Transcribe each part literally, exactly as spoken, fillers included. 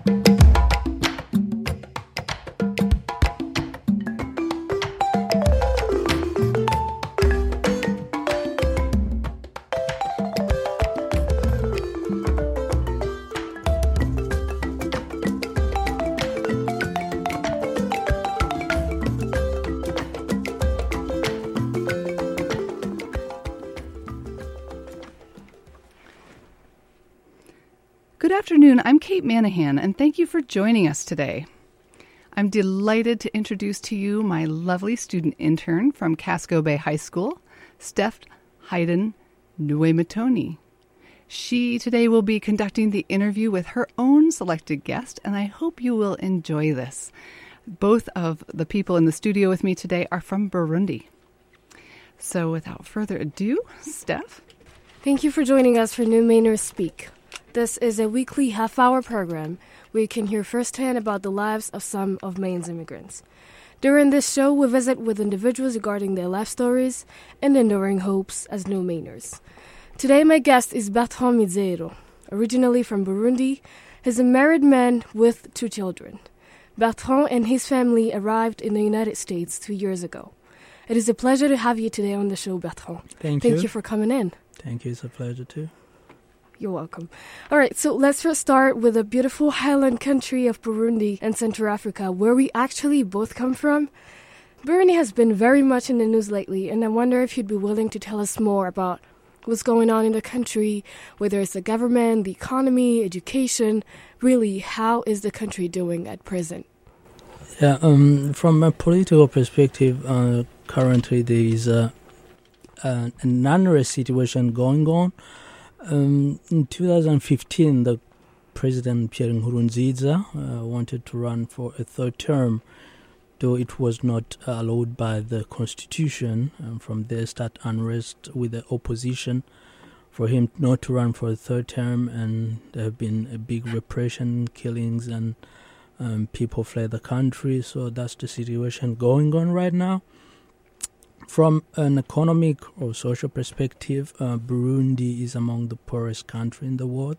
Good afternoon, I'm Kate Manahan, and thank you for joining us today. I'm delighted to introduce to you my lovely student intern from Casco Bay High School, Steph Hayden Nuematoni. She today will be conducting the interview with her own selected guest, and I hope you will enjoy this. Both of the people in the studio with me today are from Burundi. So without further ado, Steph. Thank you for joining us for New Mainers Speak. This is a weekly half-hour program where you can hear firsthand about the lives of some of Maine's immigrants. During this show, we visit with individuals regarding their life stories and enduring hopes as New Mainers. Today, my guest is Bertrand Mizero. Originally from Burundi, he's a married man with two children. Bertrand and his family arrived in the United States two years ago. It is a pleasure to have you today on the show, Bertrand. Thank, Thank you. Thank you for coming in. Thank you. It's a pleasure, too. You're welcome. All right, so let's first start with the beautiful highland country of Burundi and Central Africa, where we actually both come from. Burundi has been very much in the news lately, and I wonder if you'd be willing to tell us more about what's going on in the country, whether it's the government, the economy, education. Really, how is the country doing at present? Yeah, um, from a political perspective, uh, currently there is a, a, an unrest situation going on. Um, in two thousand fifteen, the President Pierre Nkurunziza uh, wanted to run for a third term, though it was not allowed by the Constitution. And from there start unrest with the opposition for him not to run for a third term, and there have been a big repression, killings, and um, people fled the country. So that's the situation going on right now. From an economic or social perspective, uh, Burundi is among the poorest countries in the world.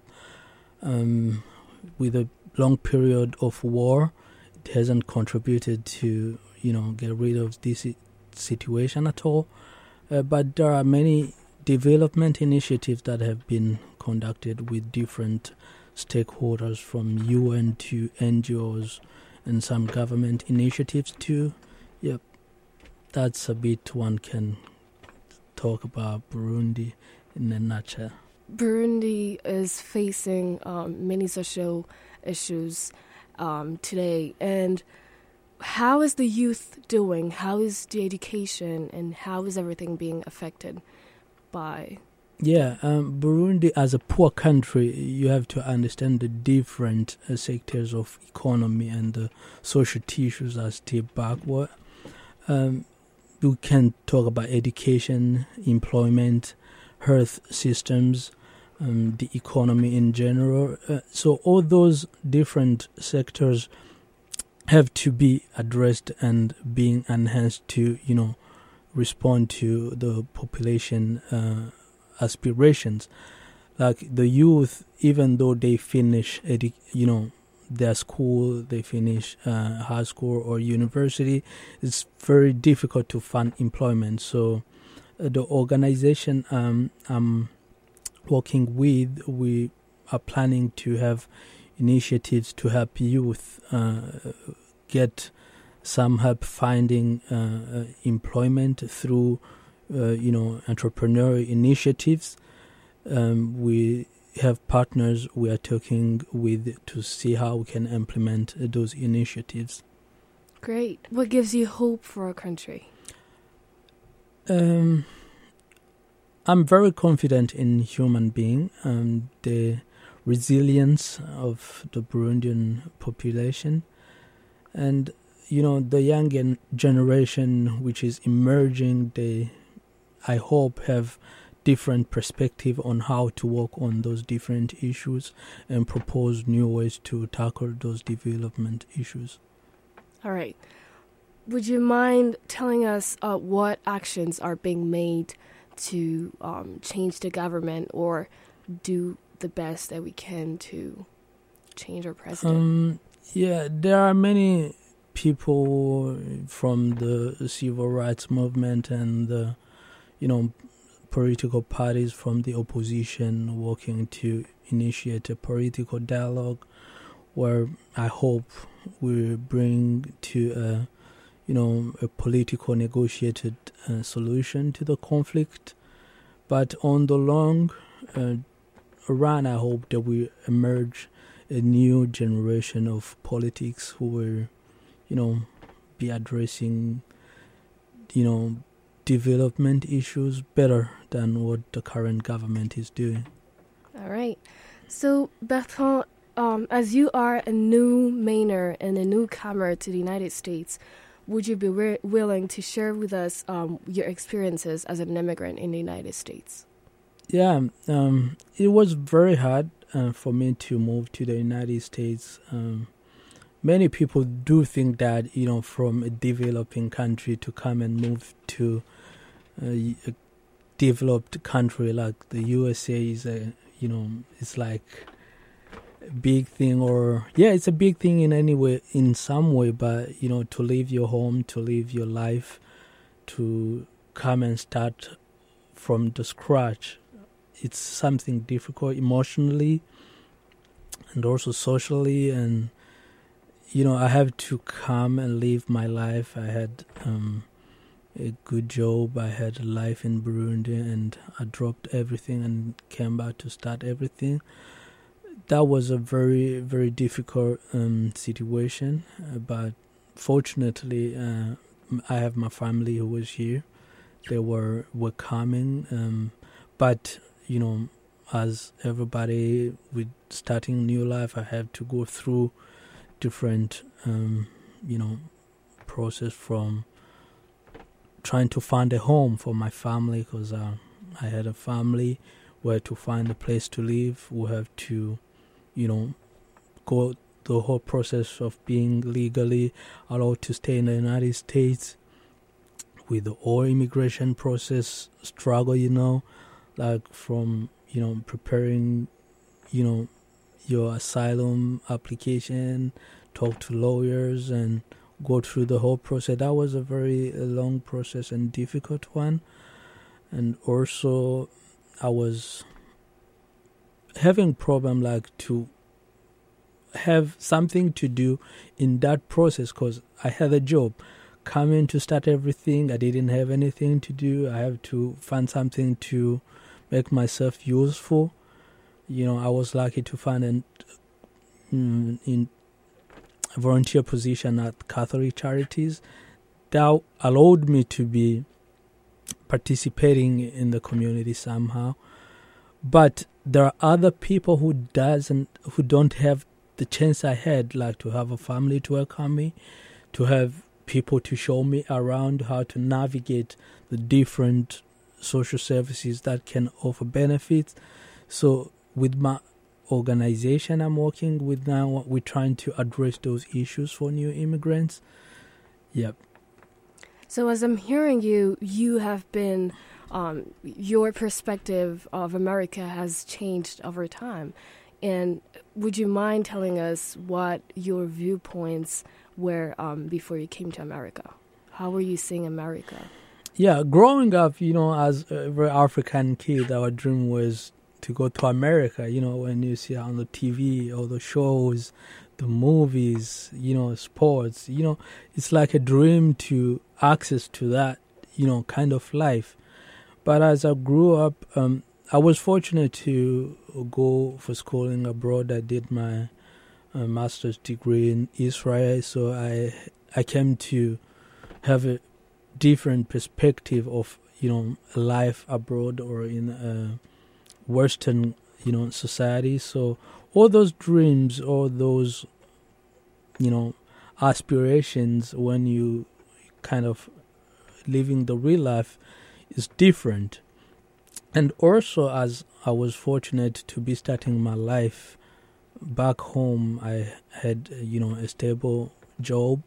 Um, with a long period of war, it hasn't contributed to, you know, get rid of this situation at all. Uh, but there are many development initiatives that have been conducted with different stakeholders, from U N to N G Os and some government initiatives too. Yep. That's a bit one can talk about Burundi in a nutshell. Burundi is facing um, many social issues um, today. And how is the youth doing? How is the education? And how is everything being affected by? Yeah, um, Burundi as a poor country, you have to understand the different uh, sectors of economy and the social tissues are still backward. Um, We can talk about education, employment, health systems, um, the economy in general. Uh, so all those different sectors have to be addressed and being enhanced to, you know, respond to the population uh, aspirations. Like the youth, even though they finish, edu- you know, their school, they finish uh, high school or university, it's very difficult to find employment. So uh, the organization um, I'm working with, we are planning to have initiatives to help youth uh, get some help finding uh, employment through, uh, you know, entrepreneurial initiatives. Um, we have partners we are talking with to see how we can implement those initiatives. Great. What gives you hope for our country? Um, I'm very confident in human being and the resilience of the Burundian population. And, you know, the young generation which is emerging, they, I hope, have different perspective on how to work on those different issues and propose new ways to tackle those development issues. All right. Would you mind telling us uh, what actions are being made to um, change the government or do the best that we can to change our president? Um, yeah, there are many people from the civil rights movement and the, you know, political parties from the opposition working to initiate a political dialogue where I hope we bring to a, you know, a political negotiated uh, solution to the conflict. But on the long uh, run, I hope that we emerge a new generation of politics who will, you know, be addressing, you know, development issues better than what the current government is doing. All right. So, Bertrand, um, as you are a new Mainer and a newcomer to the United States, would you be re- willing to share with us um, your experiences as an immigrant in the United States? Yeah, um, it was very hard uh, for me to move to the United States. Um, many people do think that, you know, from a developing country to come and move to a, a developed country like the U S A is a, you know, it's like a big thing, or yeah, it's a big thing in any way, in some way, but, you know, to leave your home, to live your life, to come and start from the scratch, it's something difficult emotionally and also socially. And, you know, I have to come and live my life. I had um, a good job. I had a life in Burundi, and I dropped everything and came back to start everything. That was a very, very difficult um, situation. Uh, but fortunately, uh, I have my family who was here. They were welcoming. Um, but, you know, as everybody with starting new life, I have to go through different, um, you know, process from trying to find a home for my family, because uh, I had a family, where to find a place to live. We have to, you know, go the whole process of being legally allowed to stay in the United States with the whole immigration process struggle, you know, like from, you know, preparing, you know, your asylum application, talk to lawyers and go through the whole process. That was a very long process and difficult one. And also I was having problem like to have something to do in that process, because I had a job. Coming to start everything, I didn't have anything to do. I have to find something to make myself useful. You know, I was lucky to find an mm, in a volunteer position at Catholic Charities that allowed me to be participating in the community somehow. But there are other people who doesn't, who don't have the chance I had, like to have a family to welcome me, to have people to show me around how to navigate the different social services that can offer benefits. So with my organization I'm working with now, we're trying to address those issues for new immigrants. Yep. So as I'm hearing you, you have been, um, your perspective of America has changed over time. And would you mind telling us what your viewpoints were um, before you came to America? How were you seeing America? Yeah, growing up, you know, as a very African kid, our dream was to go to America. You know, when you see on the T V, all the shows, the movies, you know, sports, you know, it's like a dream to access to that, you know, kind of life. But as I grew up, um, I was fortunate to go for schooling abroad. I did my uh, master's degree in Israel, so I I came to have a different perspective of, you know, life abroad or in a Western, you know, society. So all those dreams, all those, you know, aspirations, when you kind of living the real life, is different. And also, as I was fortunate to be starting my life back home, I had, you know, a stable job.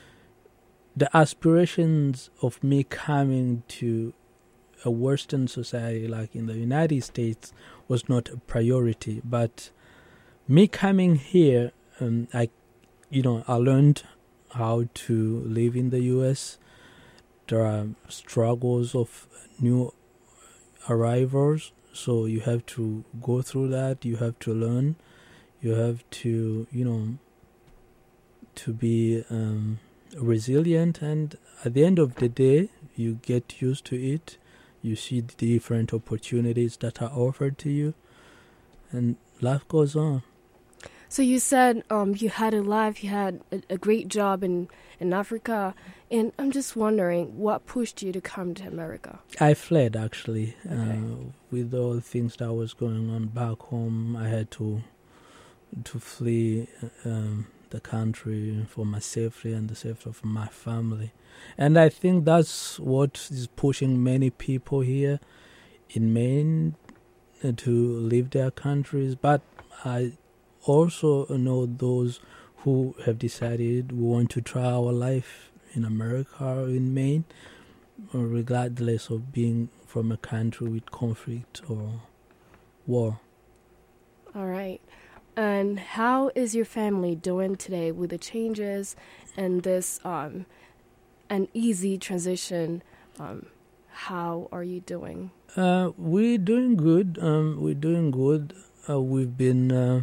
The aspirations of me coming to a Western society like in the United States was not a priority. But me coming here, um, I, you know, I learned how to live in the U S. There are struggles of new arrivals, so you have to go through that. You have to learn. You have to, you know, to be um, resilient, and at the end of the day, you get used to it. You see the different opportunities that are offered to you, and life goes on. So you said um, you had a life, you had a, a great job in, in Africa, and I'm just wondering, what pushed you to come to America? I fled, actually. Okay. Uh, with all the things that was going on back home, I had to to flee um, the country for my safety and the safety of my family. And I think that's what is pushing many people here in Maine uh, to leave their countries. But I also know those who have decided we want to try our life in America or in Maine, regardless of being from a country with conflict or war. All right. And how is your family doing today with the changes and this um, an easy transition? Um, how are you doing? Uh, we're doing good. Um, we're doing good. Uh, we've been uh,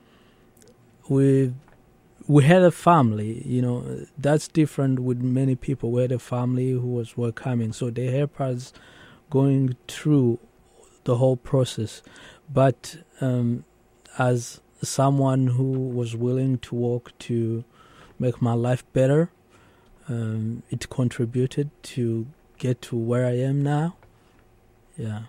we we had a family. You know, that's different with many people. We had a family who was welcoming, so they help us going through the whole process. But um, as someone who was willing to work to make my life better, um, it contributed to get to where I am now. Yeah.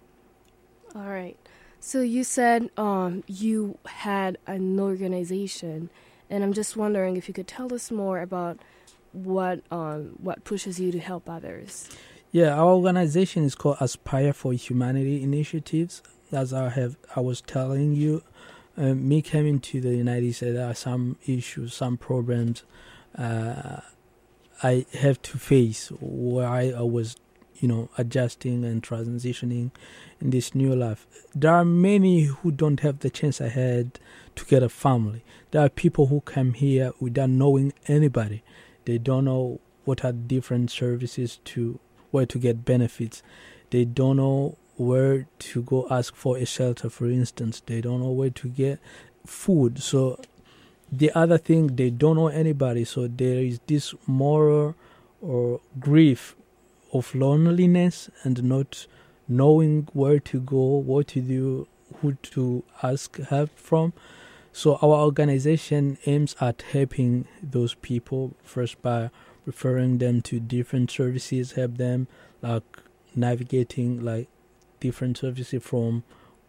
All right. So you said um, you had an organization, and I'm just wondering if you could tell us more about what um, what pushes you to help others. Yeah, our organization is called Aspire for Humanity Initiatives. As I have, I was telling you, uh, me coming to the United States, there are some issues, some problems uh, I have to face where I, I was, you know, adjusting and transitioning in this new life. There are many who don't have the chance I had to get a family. There are people who come here without knowing anybody. They don't know what are different services to, where to get benefits. They don't know where to go ask for a shelter, for instance. They don't know where to get food. So the other thing, they don't know anybody. So there is this moral or grief of loneliness and not knowing where to go, what to do, who to ask help from. So our organization aims at helping those people first by referring them to different services, help them like navigating like different services from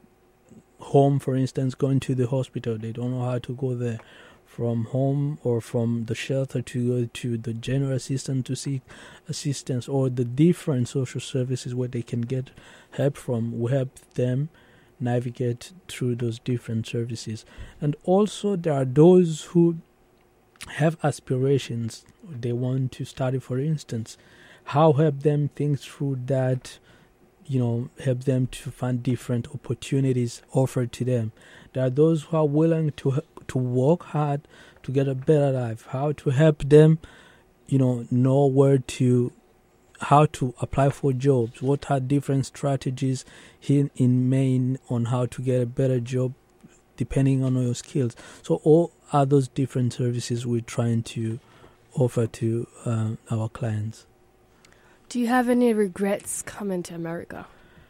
home, for instance, going to the hospital. They don't know how to go there. From home or from the shelter to go to the general assistant to seek assistance, or the different social services where they can get help from. We help them navigate through those different services. And also there are those who have aspirations. They want to study, for instance. How help them think through that, you know, help them to find different opportunities offered to them. There are those who are willing to to work hard to get a better life. How to help them, you know, know where to, how to apply for jobs. What are different strategies here in Maine on how to get a better job depending on your skills. So all are those different services we're trying to offer to uh, our clients. Do you have any regrets coming to America?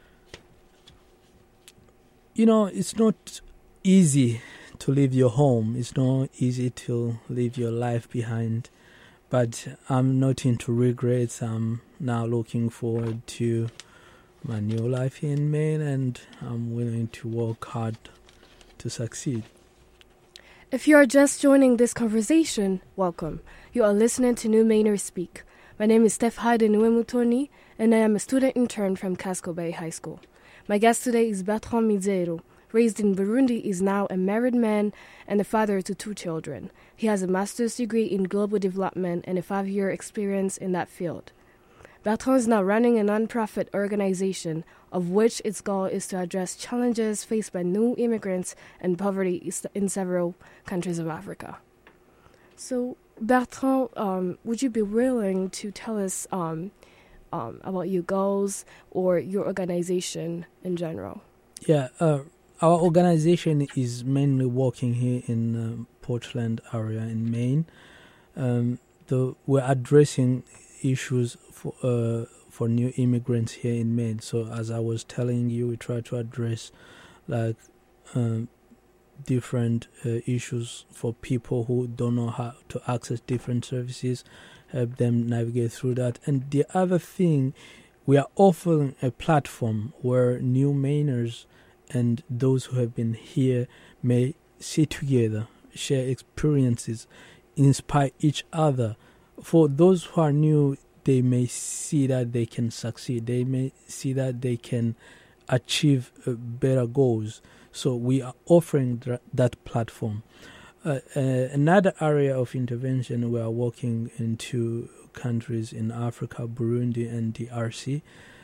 You know, it's not easy to leave your home. It's not easy to leave your life behind. But I'm not into regrets. I'm now looking forward to my new life here in Maine, and I'm willing to work hard to succeed. If you are just joining this conversation, welcome. You are listening to New Mainers Speak. My name is Steph Hayden Uemutoni, and I am a student intern from Casco Bay High School. My guest today is Bertrand Mizero. Raised in Burundi, is now a married man and a father to two children. He has a master's degree in global development and a five-year experience in that field. Bertrand is now running a non-profit organization of which its goal is to address challenges faced by new immigrants and poverty in several countries of Africa. So, Bertrand, um, would you be willing to tell us um, um, about your goals or your organization in general? Yeah, uh, our organization is mainly working here in uh, Portland area in Maine. Um, the, we're addressing issues for uh, for new immigrants here in Maine. So as I was telling you, we try to address like um, different uh, issues for people who don't know how to access different services, help them navigate through that. And the other thing, we are offering a platform where new Mainers and those who have been here may sit together, share experiences, inspire each other. For those who are new, they may see that they can succeed. They may see that they can achieve uh, better goals. So we are offering th- that platform. Uh, uh, another area of intervention, we are working into countries in Africa, Burundi and D R C.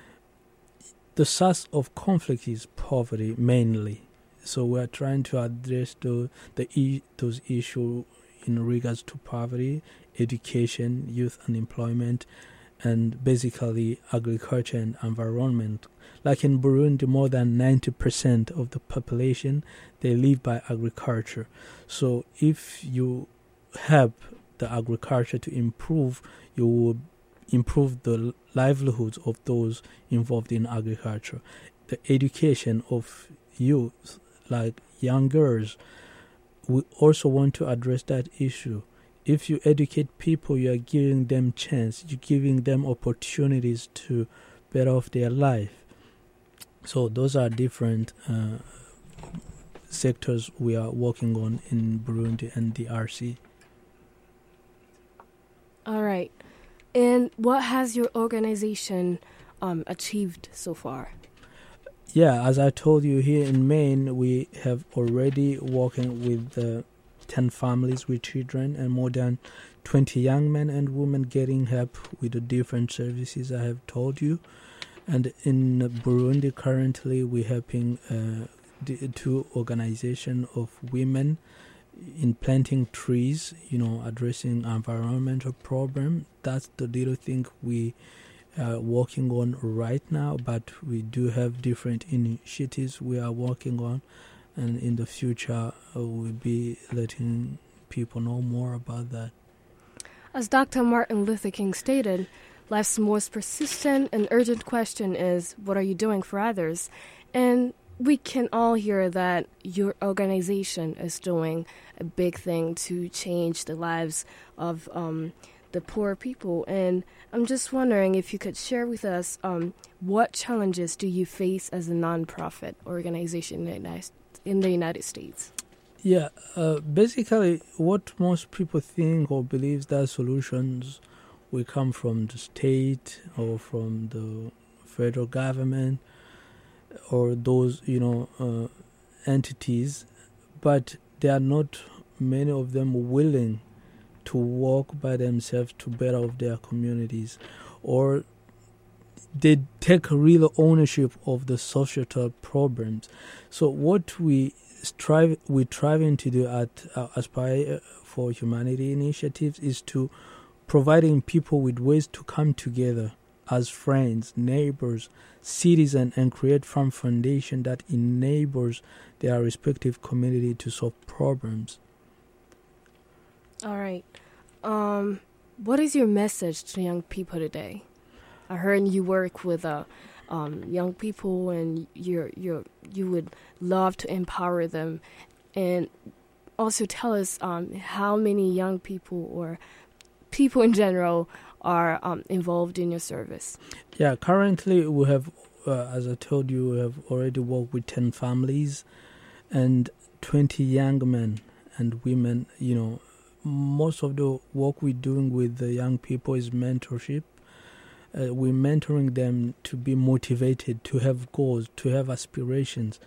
The source of conflict is poverty mainly. So we are trying to address the, the e- those issues in regards to poverty, education, youth unemployment, and basically agriculture and environment. Like in Burundi, more than ninety percent of the population, they live by agriculture. So if you help the agriculture to improve, you will improve the livelihoods of those involved in agriculture. The education of youth, like young girls, we also want to address that issue. If you educate people, you are giving them chance, you're giving them opportunities to better off their life. So those are different uh, sectors we are working on in Burundi and D R C. All right. And what has your organization um, achieved so far? Yeah, as I told you, here in Maine, we have already working with uh, ten families with children and more than twenty young men and women getting help with the different services I have told you. And in Burundi, currently, we're helping uh, the two organizations of women in planting trees, you know, addressing environmental problem. That's the little thing we are working on right now, but we do have different initiatives we are working on, and in the future, uh, we'll be letting people know more about that. As Doctor Martin Luther King stated, life's most persistent and urgent question is, what are you doing for others? And we can all hear that your organization is doing a big thing to change the lives of um, the poor people. And I'm just wondering if you could share with us um, what challenges do you face as a nonprofit organization in the United, in the United States? Yeah, uh, basically what most people think or believe that solutions will come from the state or from the federal government or those, you know, uh, entities, but there are not many of them willing to work by themselves to better off their communities, or they take real ownership of the societal problems. So what we strive, we're striving to do at uh, Aspire for Humanity initiatives is to providing people with ways to come together as friends, neighbors, citizens, and create farm foundation that enables their respective community to solve problems. All right. Um, what is your message to young people today? I heard you work with uh, um, young people, and you you you would love to empower them, and also tell us um, how many young people or people in general are um, involved in your service. Yeah, currently we have, uh, as I told you, we have already worked with ten families and twenty young men and women. You know, most of the work we're doing with the young people is mentorship. Uh, we're mentoring them to be motivated, to have goals, to have aspirations.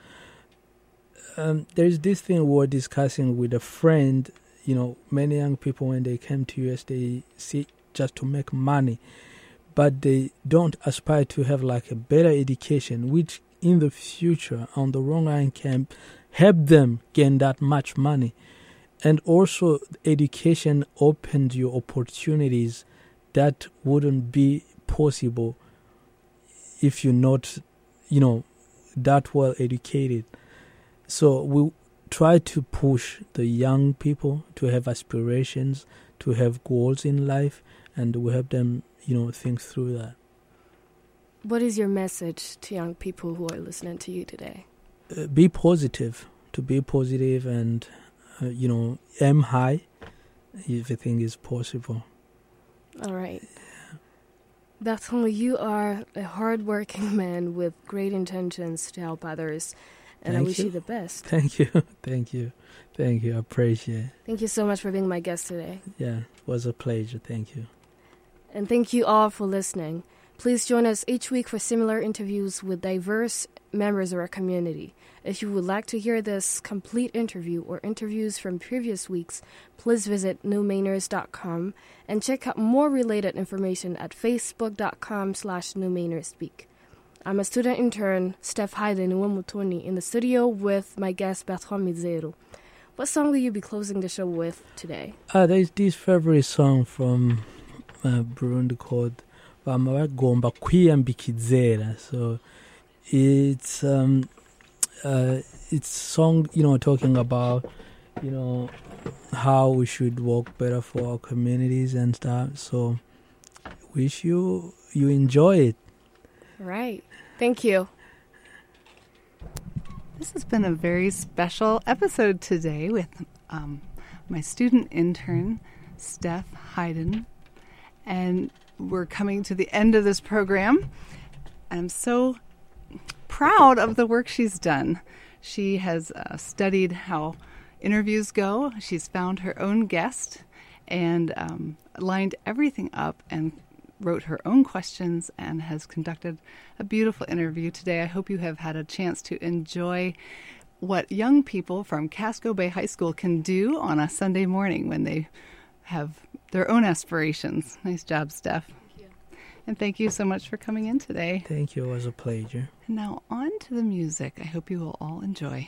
Um, there's this thing we were discussing with a friend. You know, many young people, when they came to U S, they see just to make money. but they don't aspire to have like a better education, which in the future, on the long run, can help them gain that much money. And also, education opens you opportunities that wouldn't be possible if you're not, you know, that well educated. So we try to push the young people to have aspirations, to have goals in life, and we help them, you know, think through that. What is your message to young people who are listening to you today? Uh, be positive, to be positive and, uh, you know, aim high. Everything is possible. All right. Bertrand, you are a hard-working man with great intentions to help others, and Thank I wish you. you the best. Thank you. Thank you. Thank you. I appreciate it. Thank you so much for being my guest today. Yeah, it was a pleasure. Thank you. And thank you all for listening. Please join us each week for similar interviews with diverse members of our community. If you would like to hear this complete interview or interviews from previous weeks, please visit new mainers dot com and check out more related information at facebook.com slash newmainerspeak. I'm a student intern, Steph Hayden Uwamutoni, in the studio with my guest Bertrand Mizero. What song will you be closing the show with today? Uh, there's this favorite song from uh, Burundi called Bama Bagomba Kwiyambikizera. So it's um uh it's song, you know, talking about, you know, how we should work better for our communities and stuff. So wish you you enjoy it. Right. Thank you. This has been a very special episode today with um, my student intern, Steph Hayden. And we're coming to the end of this program. I'm so proud of the work she's done. She has uh, studied how interviews go. She's found her own guest and um, lined everything up and wrote her own questions and has conducted a beautiful interview today. I hope you have had a chance to enjoy what young people from Casco Bay High School can do on a Sunday morning when they have their own aspirations. Nice job, Steph. Thank you. And thank you so much for coming in today. Thank you. It was a pleasure. And now on to the music. I hope you will all enjoy.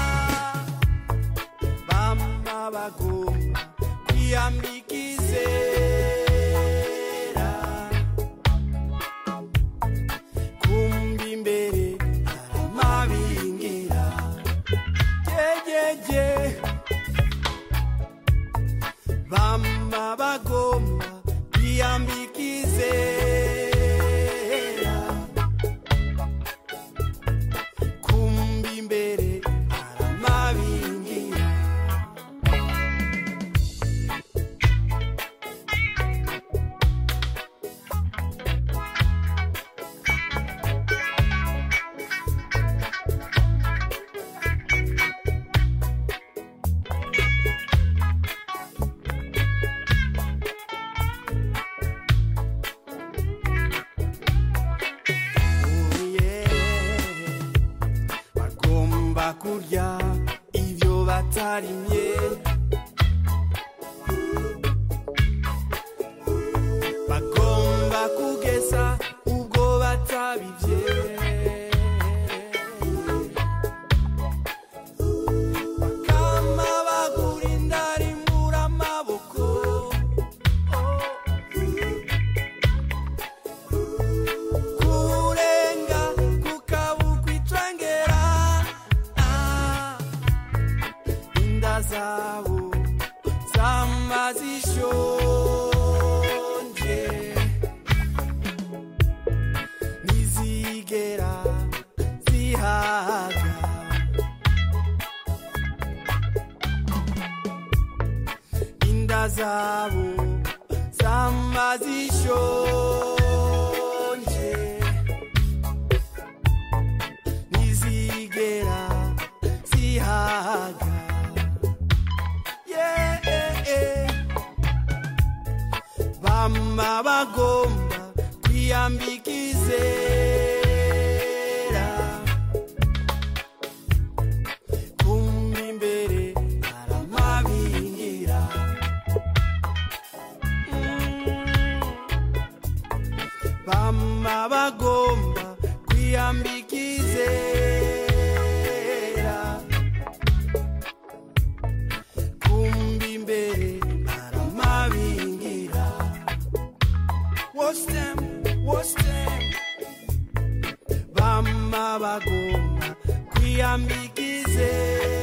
Bagomba kwiyambikize kurya ivyo batarimye, bagomba kugeza ubwo batabivye, bakama bagura indari mbura amaboko, kurenga kukabuka icengera, inda zabo zama zishonje, ntizigera zihaga, inda zabo zama zishonje, ntizigera zihaga. Yeah, yeah. Bama bagomba kwiyambika izera, kumva imbere aramabingira, bama bagomba kwiyambika izera, kumva imbere aramabingira. Watch them, watch them, bama bagomba kwiyambika izera.